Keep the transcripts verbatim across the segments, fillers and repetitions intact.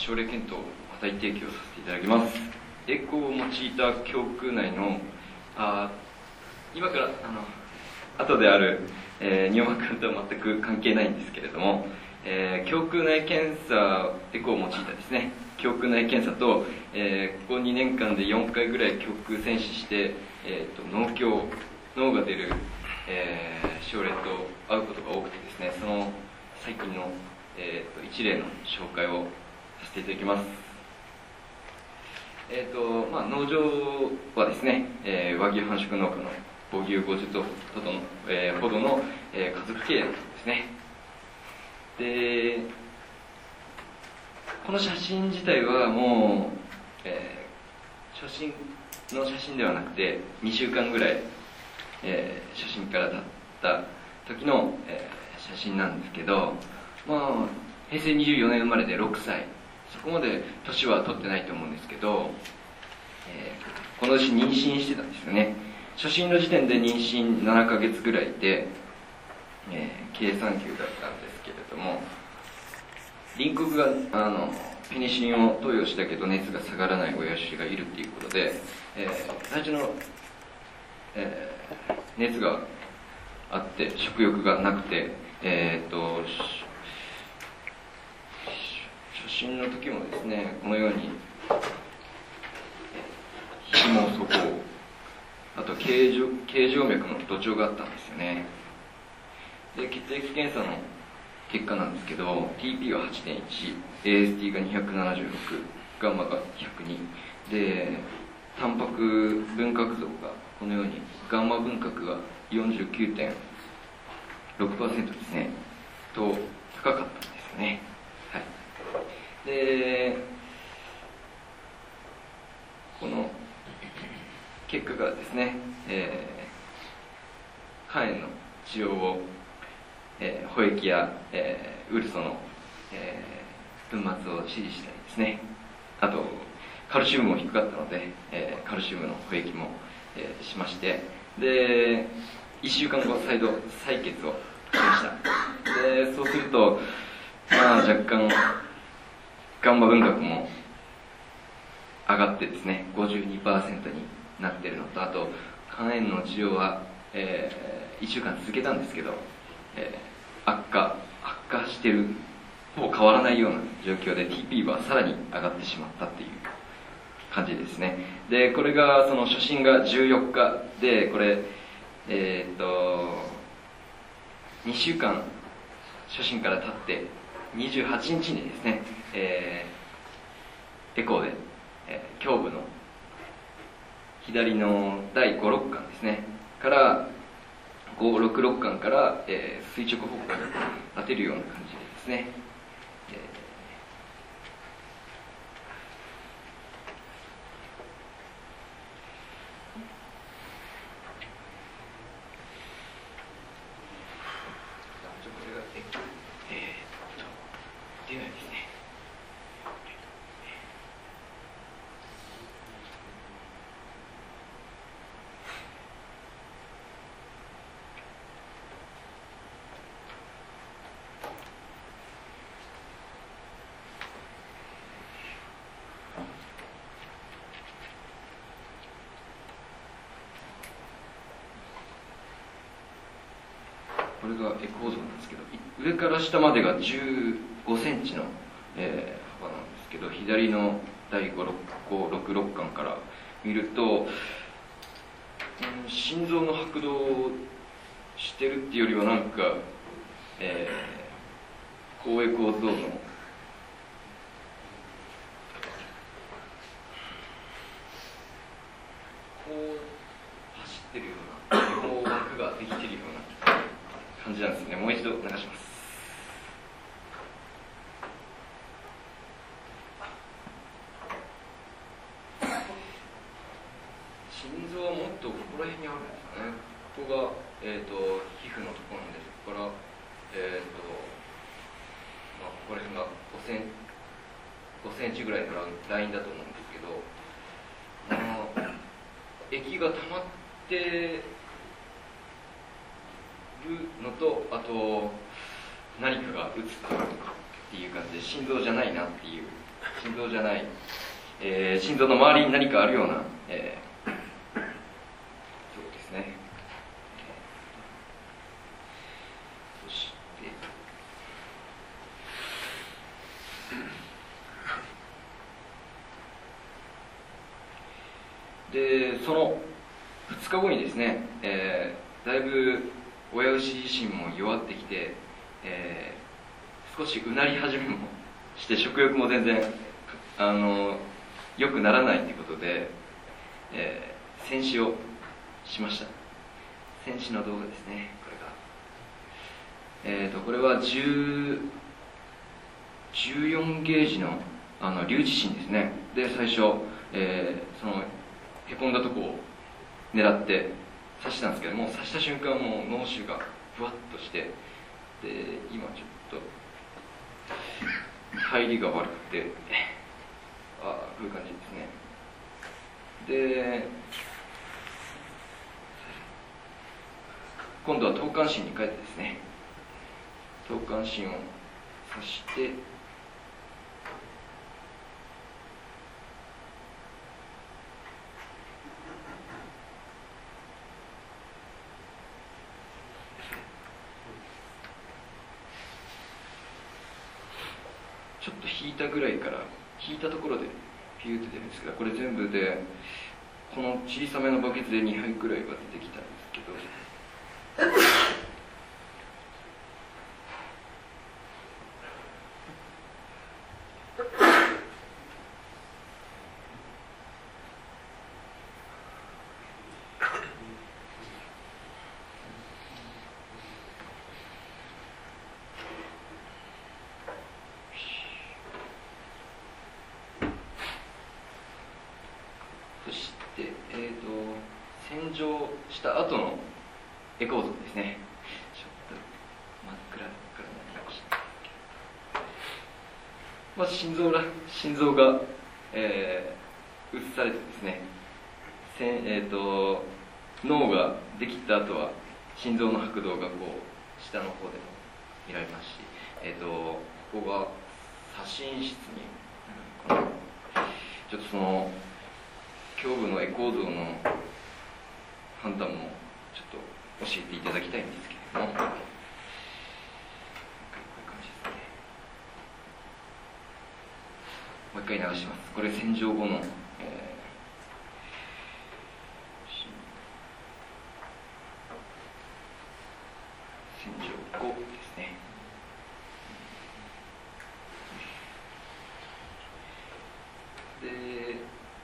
症例検討を話題提供させていただきます。エコーを用いた胸腔内のあ今からあの後である、えー、尿膜とは全く関係ないんですけれども、えー、胸腔内検査、エコーを用いたですね胸腔内検査と、えー、ここにねんかんでよんかいぐらい胸腔潜視して、えー、と脳鏡脳が出る、えー、症例と会うことが多くてですね、その最近の、えー、と一例の紹介をさせていただきます。えーとまあ、農場はですね、えー、和牛繁殖農家の母牛ごじゅっとうほどの、えー、ほどの、えー、家族経営ですね。で、この写真自体はもう、えー、初心の写真ではなくてにしゅうかんぐらい、えー、写真から経った時の、えー、写真なんですけど、まあ、へいせいにじゅうよねん生まれでろくさい、そこまで年は取ってないと思うんですけど、えー、この年妊娠してたんですよね。初診の時点で妊娠ななかげつぐらいで、えー、経産休だったんですけれども、隣国があのペニシリンを投与したけど熱が下がらない親牛がいるっていうことで、えー、最初の、えー、熱があって食欲がなくて、えー、っと初診の時もですね、このように皮毛素行、あと形状、形状脈の土壌があったんですよね。で、血液検査の結果なんですけど、 ティーピー は はちてんいち、 エーエスティー がにひゃくななじゅうろく、ガンマがひゃくにで、タンパク分割像がこのようにガンマ分割が よんじゅうきゅうてんろくパーセント ですねと高かったんですよね。はい、でこの結果からですね、えー、肝炎の治療を、えー、補液や、えー、ウルソの、えー、粉末を指示したりですね、あとカルシウムも低かったので、えー、カルシウムの補液も、えー、しまして、でいっしゅうかんご再度採血をしました。でそうすると、まあ、若干ガンマ分割も上がってですね ごじゅうにパーセント になっているのと、あと肝炎の治療は、えー、いっしゅうかん続けたんですけど、えー、悪化悪化してる、ほぼ変わらないような状況で ティーピー はさらに上がってしまったっていう感じですね。でこれがその初診がじゅうよっかで、これえー、っとにしゅうかん初診から経ってにじゅうはちにちにですね、えー、エコーで、えー、胸部の左のだいごろっかんですねからごろくろっかんから、えー、垂直方向に当てるような感じでですね、えーこれがエコー像なんですけど、上から下までがじゅうごセンチの、えー、幅なんですけど、左のだいごろくろっかんから見ると、うん、心臓の拍動をしてるっていうよりはなんか、えー、高エコー像のこう走ってるような、こう枠ができてるような感じなんですね。もう一度お願いします。心臓はもっとここら辺にあるんですかね。ここが、えー、と皮膚のところなんで、そこから、えーとまあ、ここら辺がごセン、ごセンチぐらいのラインだと思うんですけど、あの液が溜まってるのと、あと何かが映ったっていう感じで、心臓じゃないなっていう心臓じゃない、えー、心臓の周りに何かあるような、えー、そうですね。そしてでそのふつかごにですね、えー、だいぶ親牛自身も弱ってきて、えー、少しうなり始めもして食欲も全然あの良くならないということで、えー、戦死をしました。戦死の動画ですね。これが、えー、とこれはじゅう、じゅうよんゲージのあの竜自身ですね。で最初、えー、そのへこんだとこを狙って刺したんですけども、刺した瞬間もう脳腫がふわっとして、で今ちょっと入りが悪くて、ああこういう感じですね。で今度は頭冠心に変えてですね、頭冠心を刺して、ちょっと引いたぐらいから、引いたところでピューって出るんですけど、これ全部でこの小さめのバケツでにはいくらいは出てきたんですけど、そして、えーと、洗浄した後のエコー像ですね。ちょっと真っ暗からなりました。まず心臓ら心臓が、えー、映されてですね、せん、えーと、脳ができた後は心臓の拍動がこう下の方でも見られますし、えーと、ここが左心室になるのかな。ちょっとその胸部のエコー像の判断もちょっと教えていただきたいんですけれども、こういう感じですね。もう一回流します。これ洗浄後の、えー、洗浄後ですね。で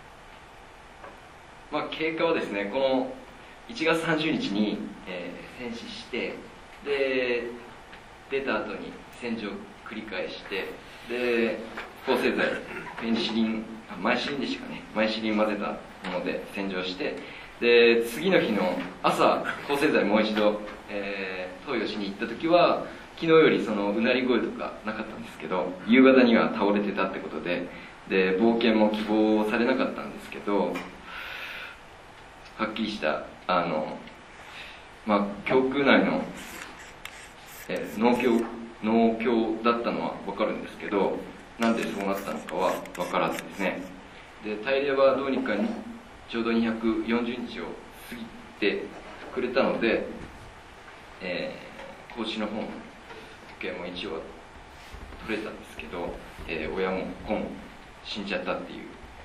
まあ、経過はですね、このいちがつさんじゅうにちに、えー、戦死して、で出た後に洗浄を繰り返して、で抗生剤ペニシリンマイシリンでしたかね、マイシリン混ぜたもので洗浄して、で次の日の朝抗生剤もう一度、えー、投与しに行った時は昨日よりそのうなり声とかなかったんですけど、夕方には倒れてたってことで、で冒険も希望されなかったんですけど、はっきりしたあの、まあ、胸腔内の、えー、脳胸脳胸だったのは分かるんですけど、なんでそうなったのかは分からずですね。で大齢はどうにかにちょうどにひゃくよんじゅうにちを過ぎてくれたので、えー、子牛の方の時計も一応取れたんですけど、えー、親も子も死んじゃったっていう、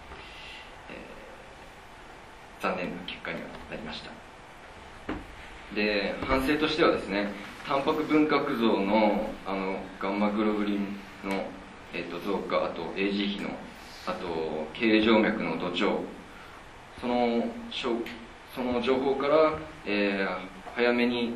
残念な結果にはなりました。で反省としてはですね、タンパク分割像のあのガンマグロブリンの、えー、と増加、あと エージー 比の、あと経静脈の土壌、そのその情報から、えー、早めに、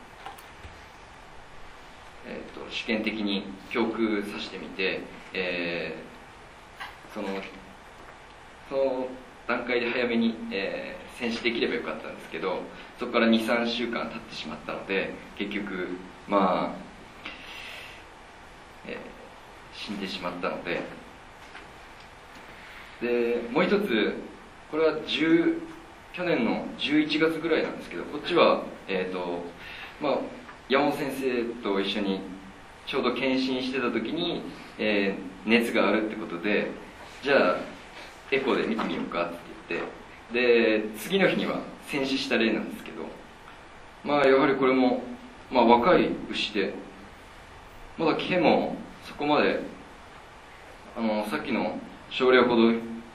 えー、と試験的に胸腔さしてみて、えー、そのその段階で早めに、えー、戦死できればよかったんですけど、そこからにさんしゅうかん経ってしまったので、結局まあ、えー、死んでしまったので、でもう一つ、これは10去年のじゅういちがつぐらいなんですけど、こっちは、えーとまあ、山本先生と一緒にちょうど検診してた時に、えー、熱があるってことで、 じゃあエコーで見てみようかって言ってで次の日には戦死した例なんですけど、まあやはりこれも、まあ、若い牛でまだ毛もそこまであのさっきの少量ほど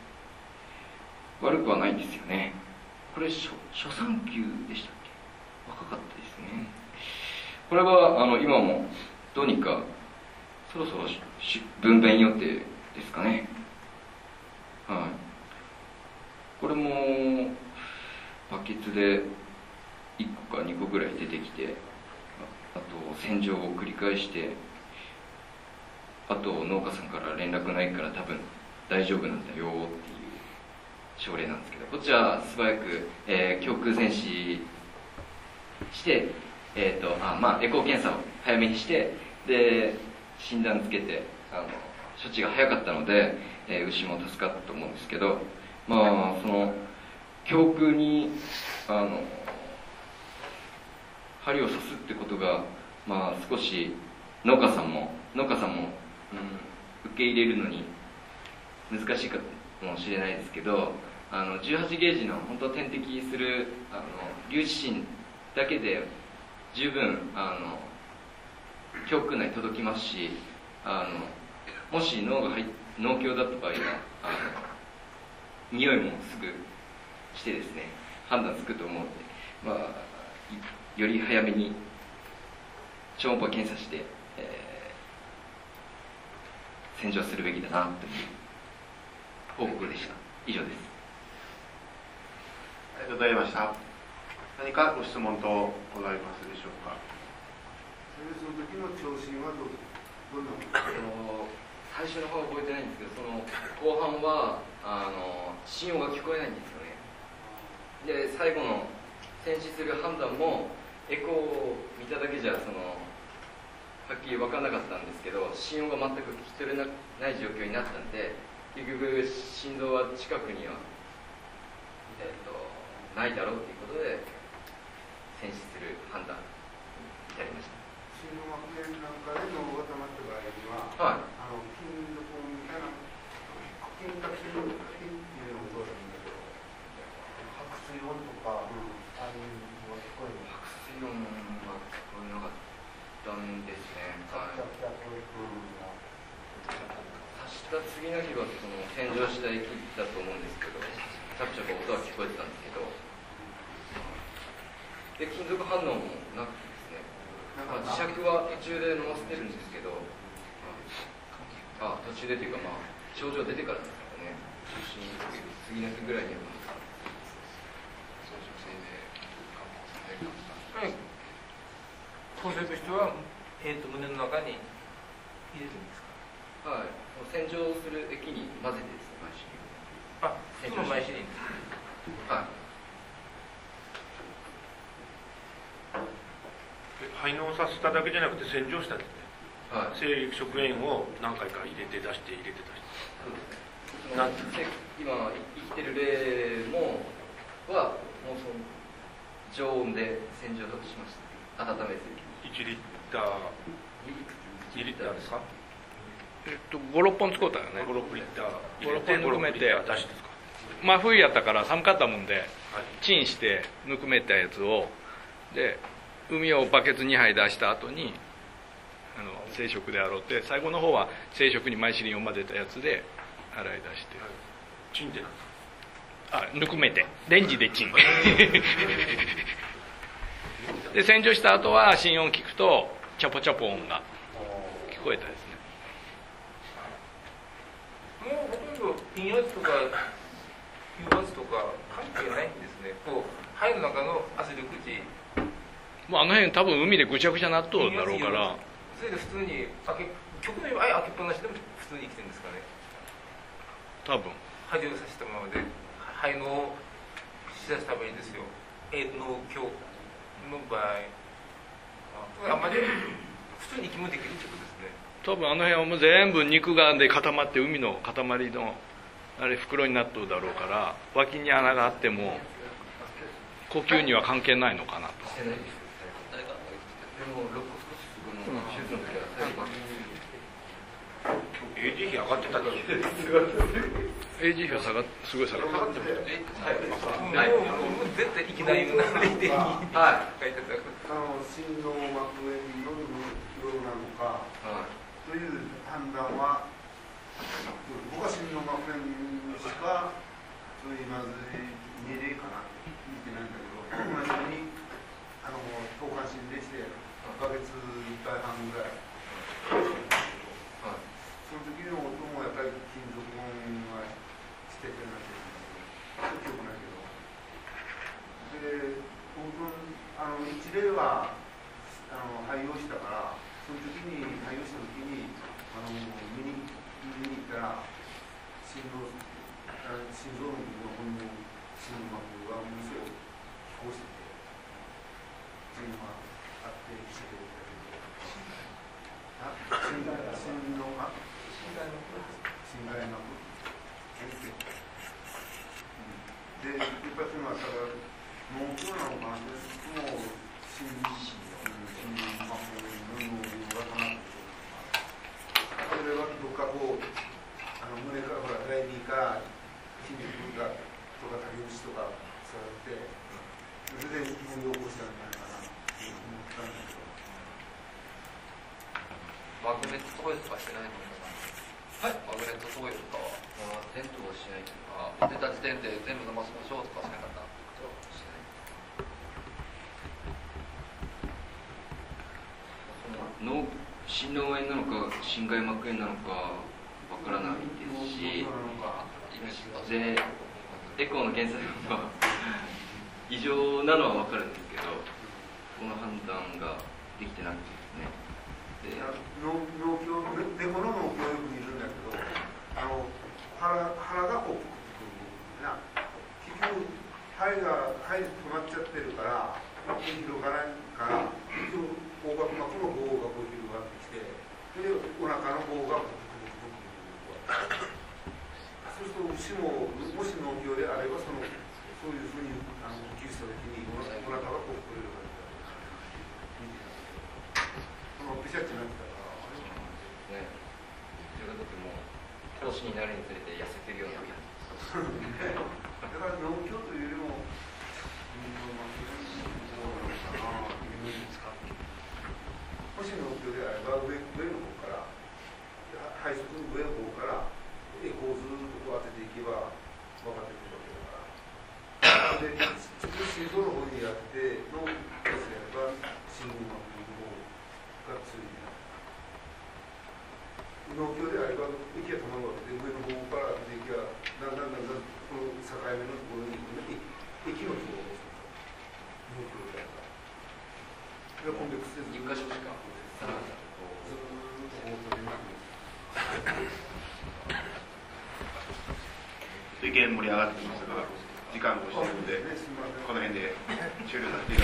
悪くはないんですよね。これ初初産球でしたっけ？若かったですね。これはあの今もどうにかそろそろ分娩予定ですかね。はい、これもバケツでいっこかにこぐらい出てきて、あと洗浄を繰り返して、あと農家さんから連絡ないから多分大丈夫なんだよっていう症例なんですけど、こっちは素早く、えー、胸腔全死して、えーとあまあ、エコー検査を早めにしてで診断つけてあの処置が早かったので、えー、牛も助かったと思うんですけど、まあその胸腔にあの針を刺すってことが、まあ、少し農家さんも農家さんも、うん、受け入れるのに難しいかもしれないですけど、あのじゅうはちゲージの本当点滴するあの粒子芯だけで十分あの胸腔内に届きますし、あのもし脳が入っ農協だった場合はあの匂いもすぐしてですね判断つくと思うので、まあ、より早めに超音波検査して、えー、洗浄するべきだなという報告でした。以上です。 ありがとうございました。何かご質問とございますでしょうか。 その時の聴診はどうどんなの？ 最初の方は覚えてないんですけど、その後半はあの心音が聞こえないんですよね。で最後の戦死する判断もエコーを見ただけじゃそのはっきり分からなかったんですけど、心音が全く聞き取れない状況になったんで、結局心臓は近くには、えっと、ないだろうということで戦死する判断に至りました。 心臓膜炎なんかで脳が溜まった場合には、はい、あの金属みたいな金格筋の金っていうのもどうだろうんだけど、白水音とか、うん、ああいうのが聞こえる。 白水音は聞こえなかったんですね。 はい。刺した次の日はその洗浄した液だと思うんですけど、チャプチャプ音は聞こえてたんですけど、で金属反応もなくてですね、まあ、磁石は途中で飲ませてるんですけど、あ途中でというか、まあ、症状出てからですからね、次の日ぐらいにははい、構成としては、えー、と胸の中に入れるんですか？ はい、洗浄する液に混ぜてですね、マイシリン。 あ、普通のマイシリン。 はい。 肺のをさせただけじゃなくて洗浄したんですね。 はい。 生理食塩を何回か入れて出して入れて出して。 そうですね。なん今生きてる例もはもうその常温で洗浄しました。温めずに。 いちリッター。にリッターですか？ えっとご、ろっぽん使うたよね。 ご、ろくリッターご、ろっぽんぬくめて、 出しですか？ 真冬やったから寒かったもんで、はい、チンしてぬくめたやつをで海をバケツにはい出した後にあの生食で洗って、最後の方は生食にマイシリンを混ぜたやつで洗い出して、はい、 チンであぬくめてレンジでチンで洗浄した後は心音聞くとチャポチャポ音が聞こえたですね。もうほとんど陰圧とか油圧とか関係ないんですね。こう肺の中の圧力値、もうあの辺多分海でぐちゃぐちゃなっとるだろうから、それで普通に開け極の場合開けっぱなしでも普通に生きてるんですかね。多分恥をさせたままで肺のをしだすためにですよ、脳鏡の場合あんまり普通に息もできるってことですね。多分あの辺はもう全部肉眼で固まって海の塊のあれ袋になっとるだろうから、脇に穴があっても呼吸には関係ないのかなと。 エージー 比上がってたっけ？ エージー 比は下がっすごい下がってます。はい。もう絶対いきなり無難ではい。書いてた。 あの心臓膜炎のようなのか、はい、という判断は、僕は心臓膜炎しかそういうまずい例かな見てないんだけど、同じようにあの投函診でしていっかげついっかいはんぐらい。その時の音もやっぱり金属音はしてくれなきゃいけない。記憶ないけど。で、僕あの一例はあの廃業したから、その時に廃業した時にあの見に見に行ったら心臓心臓の本の心膜がものすごい飛行してて、っていうのがあってきてくれたけど、あ心心臓が心外膜心外膜で、やっぱりそのはただ脳腔なのかな、もう心心膜の脳がかなってそれはどっかこうあの胸からほら大耳から筋肉がとか竹内とか伝わってそれで問題を起こしたんじゃないかなって思ったんだけどマグネットトイレとかしてないのかな。はい、マグネットトイレとかはテントをしないとか出た時点で全部飲ませましょうとかしなかったことはし脳ない。 心脳炎なのか心外膜炎なのかわからないですし、でエコーの検査が異常なのはわかるんですけど、この判断ができてなくてですね。で脳脳鏡猫の脳鏡をよく見るんだけど、あの腹腹がこうくるな結局肺が肺で止まっちゃってるから広がらないから結局横隔膜の方がこう広がってきて、それでお腹の方がブクブクブクブクそうすると牛ももし農業であればそのそういうふうにあの呼吸した時にお腹がこう膨れる感じがそのペシャッチになってたからね、自分だってもう投資になるにつれて痩せてるような気がするだから農業というよりももし農業であれば上上の方から排出の上の方からエコーをずっとこう当てていけば分かってくるわけだからで心臓の方にやってのやつやれば心臓膜の方が強い農業であれば息が止まるわけで上の方から当てていけばだんだんだんだんこの境目のところに行くのに息の方を農業であればそれはコンベックスでずっと一箇所しかずっとこう取り巻く意見盛り上がってきますが時間もしているのでこの辺で終了させていただきます。